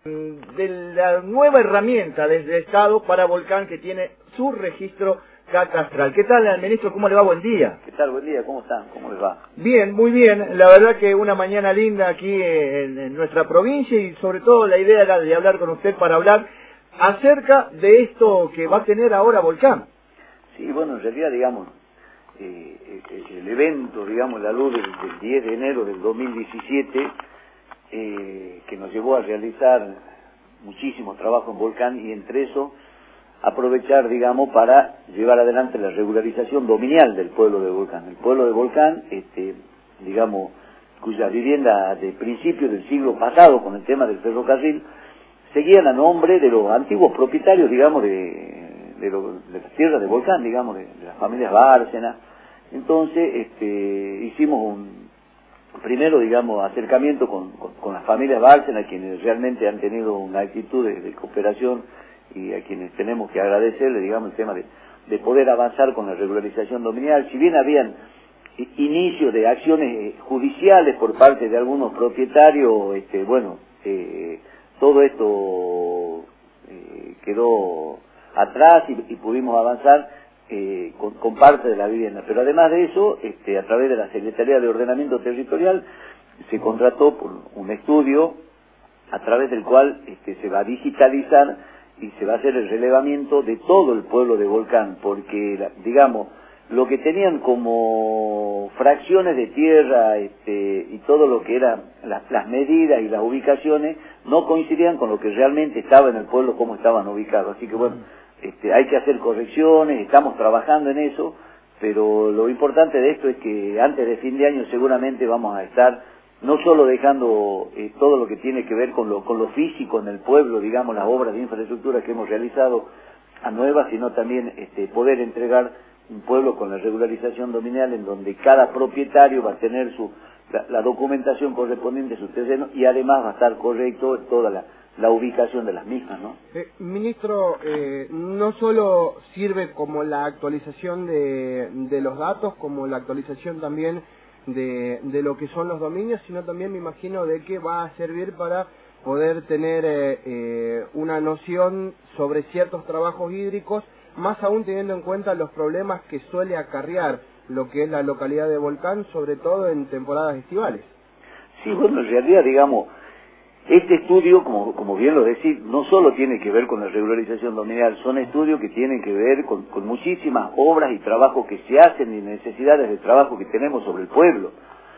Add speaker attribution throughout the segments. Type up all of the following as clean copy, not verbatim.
Speaker 1: de la nueva herramienta del Estado para volcán que tiene su registro catastral. ¿Qué tal, ministro? ¿Cómo le va? Buen día.
Speaker 2: ¿Qué tal? Buen día. ¿Cómo están? ¿Cómo les va?
Speaker 1: Bien, muy bien. La verdad que una mañana linda aquí en nuestra provincia y sobre todo la idea era de hablar con usted para hablar acerca de esto que va a tener ahora Volcán.
Speaker 2: Sí, bueno, en realidad, digamos, el evento, digamos, la luz del 10 de enero del 2017, que nos llevó a realizar muchísimos trabajos en Volcán y entre eso aprovechar, digamos, para llevar adelante la regularización dominial del pueblo de Volcán. El pueblo de Volcán, digamos, cuya vivienda de principios del siglo pasado con el tema del ferrocarril, seguían a nombre de los antiguos propietarios, digamos, de las tierras de Volcán, digamos, de las familias Bárcena. Entonces, hicimos primero, digamos, acercamiento con las familias Bárcena, quienes realmente han tenido una actitud de cooperación y a quienes tenemos que agradecerle, digamos, el tema de poder avanzar con la regularización dominial. Si bien habían inicios de acciones judiciales por parte de algunos propietarios, todo esto quedó atrás y pudimos avanzar con parte de la vivienda. Pero además de eso, a través de la Secretaría de Ordenamiento Territorial, se contrató por un estudio a través del cual se va a digitalizar y se va a hacer el relevamiento de todo el pueblo de Volcán, porque, digamos, lo que tenían como fracciones de tierra y todo lo que eran las medidas y las ubicaciones no coincidían con lo que realmente estaba en el pueblo, cómo estaban ubicados. Así que bueno, hay que hacer correcciones, estamos trabajando en eso, pero lo importante de esto es que antes de fin de año seguramente vamos a estar no solo dejando todo lo que tiene que ver con lo físico en el pueblo, digamos, las obras de infraestructura que hemos realizado a nuevas, sino también poder entregar un pueblo con la regularización dominial en donde cada propietario va a tener la documentación correspondiente a su terreno y además va a estar correcto toda la ubicación de las mismas, ¿no?
Speaker 1: Ministro, no solo sirve como la actualización de los datos, como la actualización también de lo que son los dominios, sino también me imagino de que va a servir para poder tener una noción sobre ciertos trabajos hídricos, más aún teniendo en cuenta los problemas que suele acarrear lo que es la localidad de Volcán, sobre todo en temporadas estivales.
Speaker 2: Sí, bueno, en realidad, digamos, este estudio, como bien lo decís, no solo tiene que ver con la regularización dominial, son estudios que tienen que ver con muchísimas obras y trabajos que se hacen y necesidades de trabajo que tenemos sobre el pueblo.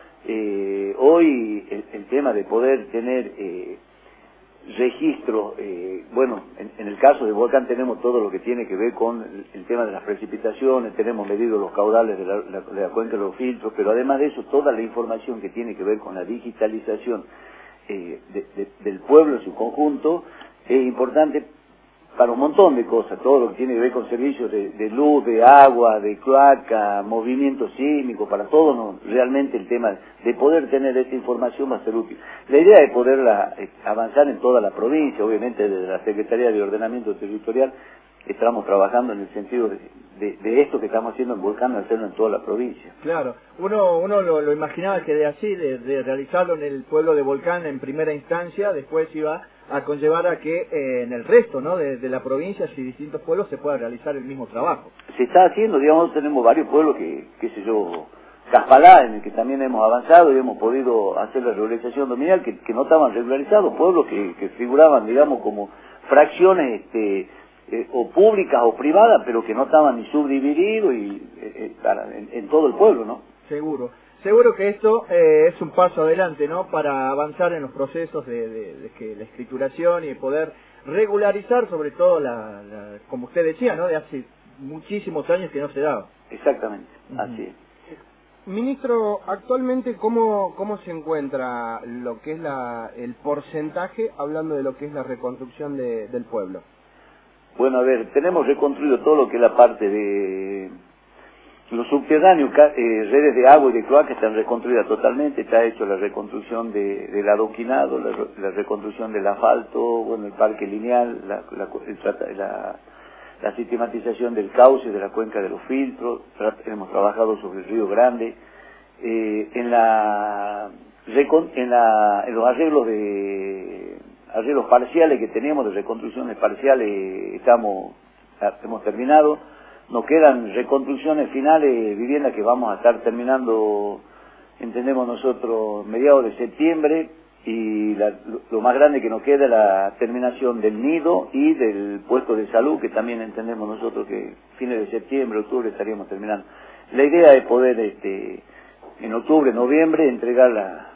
Speaker 2: Hoy el tema de poder tener registro, en el caso de Volcán tenemos todo lo que tiene que ver con el tema de las precipitaciones, tenemos medido los caudales de la cuenca de los filtros, pero además de eso, toda la información que tiene que ver con la digitalización del pueblo en su conjunto es importante para un montón de cosas, todo lo que tiene que ver con servicios de luz, de agua, de cloaca, movimiento sísmico, para todo, ¿no? Realmente el tema de poder tener esta información va a ser útil. La idea es poderla avanzar en toda la provincia, obviamente desde la Secretaría de Ordenamiento Territorial estamos trabajando en el sentido de esto que estamos haciendo en Volcán, hacerlo en toda la provincia.
Speaker 1: Claro, uno lo imaginaba que de realizarlo en el pueblo de Volcán en primera instancia, después iba a conllevar a que en el resto, ¿no?, de la provincia y distintos pueblos se pueda realizar el mismo trabajo.
Speaker 2: Se está haciendo, digamos, tenemos varios pueblos qué sé yo, Caspalá, en el que también hemos avanzado y hemos podido hacer la regularización dominial, que no estaban regularizados, pueblos que figuraban, digamos, como fracciones o públicas o privadas, pero que no estaban ni subdivididos en todo el pueblo, ¿no?
Speaker 1: Seguro que esto es un paso adelante, ¿no?, para avanzar en los procesos de la escrituración y poder regularizar, sobre todo, como usted decía, ¿no?, de hace muchísimos años que no se daba.
Speaker 2: Exactamente, así es.
Speaker 1: Ministro, actualmente, ¿cómo se encuentra lo que es el porcentaje, hablando de lo que es la reconstrucción del pueblo?
Speaker 2: Bueno, a ver, tenemos reconstruido todo lo que es la parte de los subterráneos, redes de agua y de cloaca están reconstruidas totalmente, está hecho la reconstrucción del adoquinado, la reconstrucción del asfalto, bueno, el parque lineal, la sistematización del cauce, de la cuenca de los filtros, hemos trabajado sobre el Río Grande, en los arreglos arreglos parciales que teníamos, de reconstrucciones parciales, hemos terminado. Nos quedan reconstrucciones finales, viviendas que vamos a estar terminando, entendemos nosotros, mediados de septiembre, y lo más grande que nos queda es la terminación del nido y del puesto de salud, que también entendemos nosotros que fines de septiembre, octubre estaríamos terminando. La idea es poder, en octubre, noviembre, entregar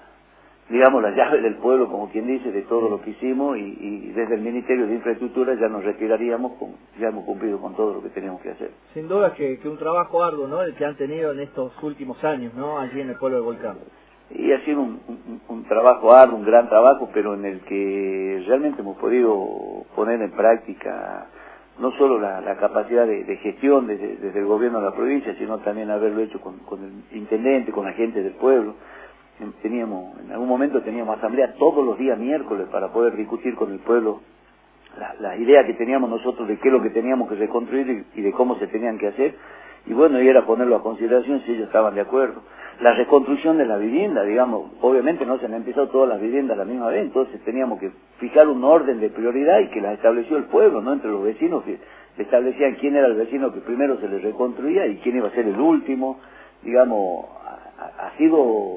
Speaker 2: las llaves del pueblo, como quien dice, de todo lo que hicimos, y desde el Ministerio de Infraestructura ya nos retiraríamos, ya hemos cumplido con todo lo que teníamos que hacer.
Speaker 3: Sin duda que un trabajo arduo, ¿no?, el que han tenido en estos últimos años, ¿no?, allí en el pueblo de Volcán.
Speaker 2: Y ha sido un trabajo arduo, un gran trabajo, pero en el que realmente hemos podido poner en práctica no solo la capacidad de gestión desde el gobierno de la provincia, sino también haberlo hecho con el intendente, con la gente del pueblo. En algún momento teníamos asamblea todos los días miércoles para poder discutir con el pueblo las ideas que teníamos nosotros de qué es lo que teníamos que reconstruir y de cómo se tenían que hacer, y bueno, y era ponerlo a consideración si ellos estaban de acuerdo. La reconstrucción de la vivienda, digamos, obviamente no se han empezado todas las viviendas a la misma vez, entonces teníamos que fijar un orden de prioridad, y que las estableció el pueblo, ¿no?, entre los vecinos, que establecían quién era el vecino que primero se le reconstruía y quién iba a ser el último. Digamos, ha sido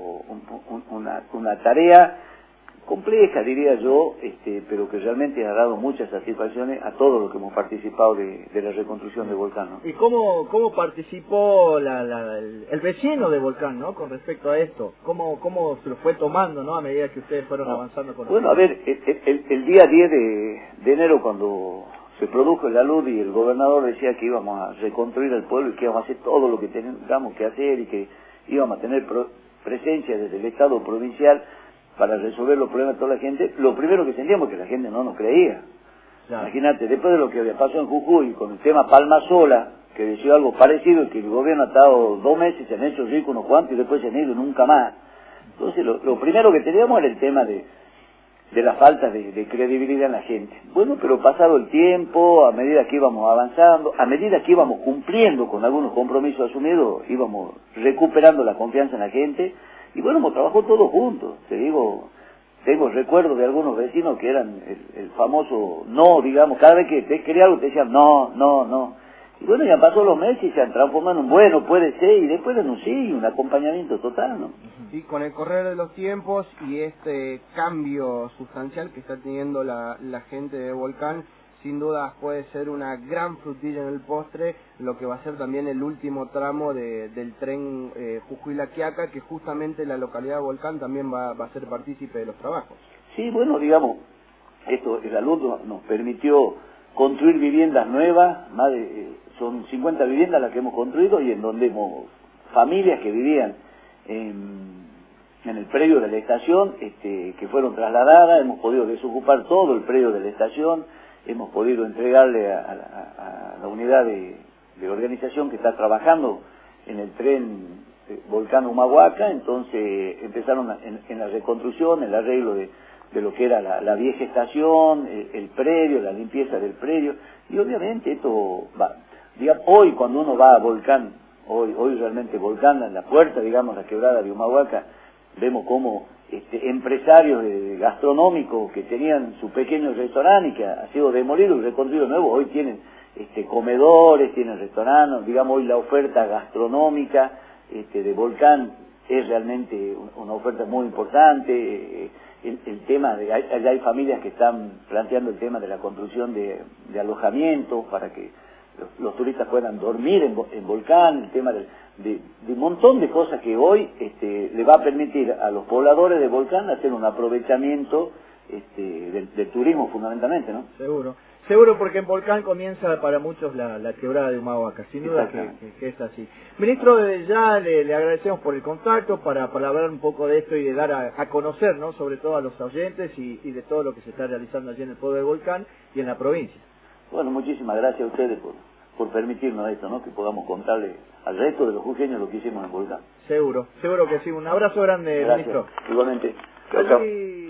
Speaker 2: una tarea compleja, diría yo, pero que realmente ha dado muchas satisfacciones a todos los que hemos participado de la reconstrucción de Volcán, ¿no?
Speaker 3: ¿Y cómo participó el vecino de Volcán, ¿no?, con respecto a esto? ¿Cómo se lo fue tomando, ¿no?, a medida que ustedes fueron avanzando con
Speaker 2: Bueno, a ver, el día 10 de enero, cuando se produjo la luz y el gobernador decía que íbamos a reconstruir el pueblo y que íbamos a hacer todo lo que teníamos que hacer, y que íbamos a tener presencia desde el Estado provincial para resolver los problemas de toda la gente, lo primero que sentíamos es que la gente no nos creía. Claro. Imagínate, después de lo que pasó en Jujuy con el tema Palma Sola, que decía algo parecido, y que el gobierno ha estado 2 meses, se han hecho ricos unos cuantos y después se han ido nunca más. Entonces lo primero que teníamos era el tema de la falta de credibilidad en la gente. Bueno, pero pasado el tiempo, a medida que íbamos avanzando, a medida que íbamos cumpliendo con algunos compromisos asumidos, íbamos recuperando la confianza en la gente, y bueno, hemos trabajado todos juntos. Te digo, tengo recuerdos de algunos vecinos que eran el famoso no, digamos, cada vez que te quería algo te decían no. Y bueno, ya pasó los meses y se han transformado en un bueno, puede ser, y después en un sí, un acompañamiento total, ¿no?
Speaker 1: Sí, con el correr de los tiempos y este cambio sustancial que está teniendo la gente de Volcán, sin duda puede ser una gran frutilla en el postre, lo que va a ser también el último tramo del tren Jujuy-La Quiaca, que justamente la localidad de Volcán también va a ser partícipe de los trabajos.
Speaker 2: Sí, bueno, digamos, el alumno nos permitió construir viviendas nuevas, son 50 viviendas las que hemos construido, y en donde hemos familias que vivían en el predio de la estación, que fueron trasladadas, hemos podido desocupar todo el predio de la estación, hemos podido entregarle a la unidad de organización que está trabajando en el tren Volcán-Humahuaca. Entonces empezaron en la reconstrucción, el arreglo de lo que era la vieja estación, el predio, la limpieza del predio, y obviamente esto va, digamos, hoy cuando uno va a Volcán, hoy realmente Volcán, en la puerta, digamos, la quebrada de Humahuaca, vemos como empresarios gastronómicos que tenían su pequeño restaurante y que ha sido demolido y reconstruido nuevo, hoy tienen comedores, tienen restaurantes. Digamos, hoy la oferta gastronómica de Volcán es realmente una oferta muy importante. El tema de, allá hay familias que están planteando el tema de la construcción de alojamientos para que los turistas puedan dormir en Volcán, el tema de un montón de cosas que hoy le va a permitir a los pobladores de Volcán hacer un aprovechamiento del turismo fundamentalmente, ¿no?
Speaker 3: Seguro, porque en Volcán comienza para muchos la quebrada de Humahuaca, sin duda que es así. Ministro, desde ya le agradecemos por el contacto para hablar un poco de esto y de dar a conocer, ¿no?, sobre todo a los oyentes y de todo lo que se está realizando allí en el pueblo de Volcán y en la provincia.
Speaker 2: Bueno, muchísimas gracias a ustedes por permitirnos esto, ¿no?, que podamos contarle al resto de los jujeños lo que hicimos en Volcán.
Speaker 3: Seguro que sí. Un abrazo grande,
Speaker 2: gracias.
Speaker 3: Ministro.
Speaker 2: Igualmente. Chao.